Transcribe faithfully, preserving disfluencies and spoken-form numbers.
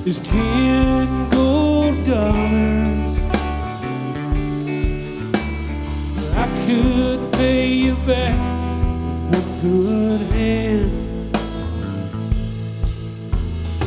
is ten gold dollars. I could pay you back with one good hand.